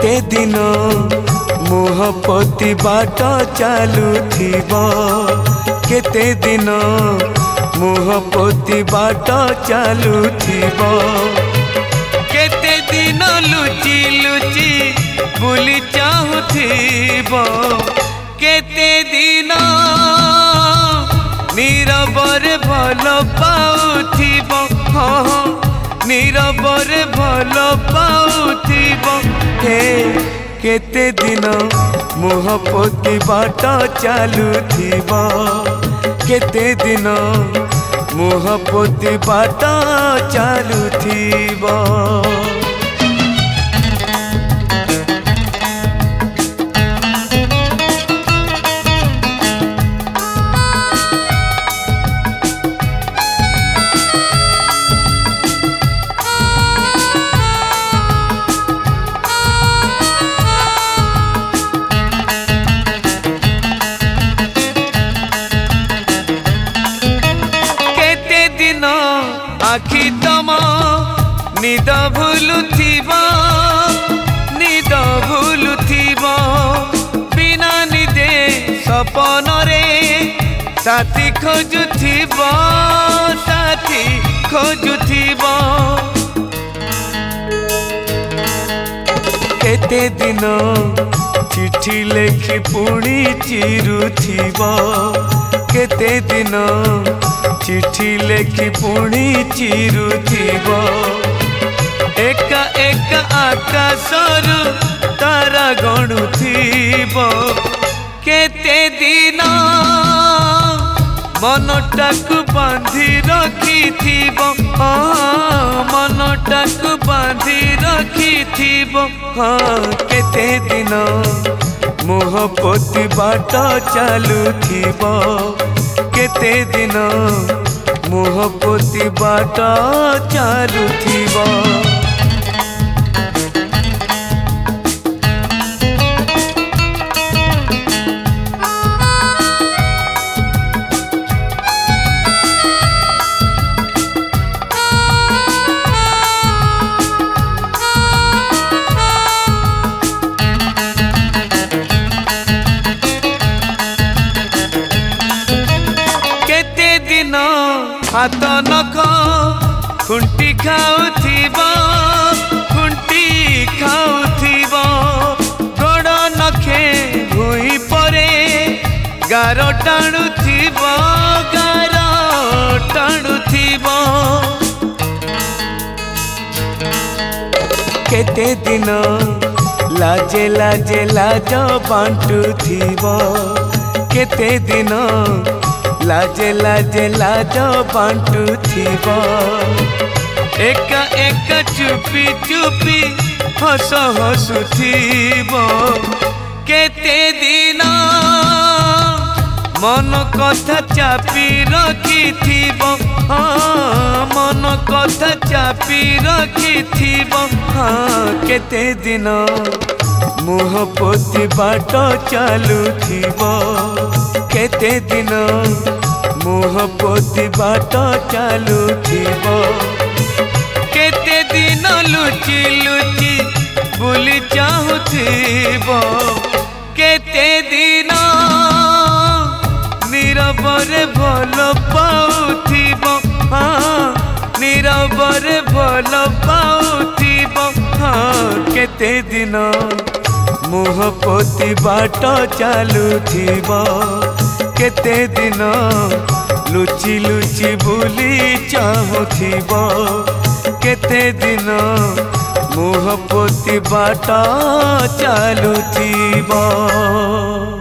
केते दिन मुह पोती बाट चलुथिबो केते दिन मुह पोती बाट चलुथिबो केते दिन लुचि लुचि बुली चाहुथिबो केते दिन नीरबरे भल पाउथिबो नीरबरे भल पाउथिबो हे केते दिन मुह पोती बाट चलुथिबो केते दिन मुह पोती बाट चलुथिबो। आखि तम निद भूलुथिबो बिना निदे सपन रे साथी खोजुथिबो केते दिन चिठी लेखि पुणी चिरुथिबो केते दिन चिठी लेखि पुणी चिरुथिबो एका एका आकाशरु तारा गणुथिबो केते दिन मनटाकु बांधी रखिथिबो मनटाकु बांधी रखिथिबो केते दिन मुह पोती बाट चलुथिबो केते दिन मुह पोती बाट चलुथिबो। हाथ नख खुंटी खाउथिबो गोड़ नखे भुई परे गार टाणुथिबो केते दिन लाजे लाजे लाज बांटुथिबो केते दिन लाजे लाजे लाज बांटुथिबो एका एका चुपी चुपी हस हसुथिबो केते दिन मन कथा चापी रखिथिबो मन कथा चापी रखिथिबो केते दिन मुह पोती बाट चलुथिबो केते दिन मुह पोती बाट चलुथिबो केते दिन लुचि लुचि बुली चाहुथिबो केते दिन नीरबरे भल पाउथिबो नीरबरे भल पाउथिबो केते दिन मुह पोती बाट चलुथिबो केते दिन लुचि लुचि बुली चाहुथिबो केते दिन मुह पोती बाट चलुथिबो।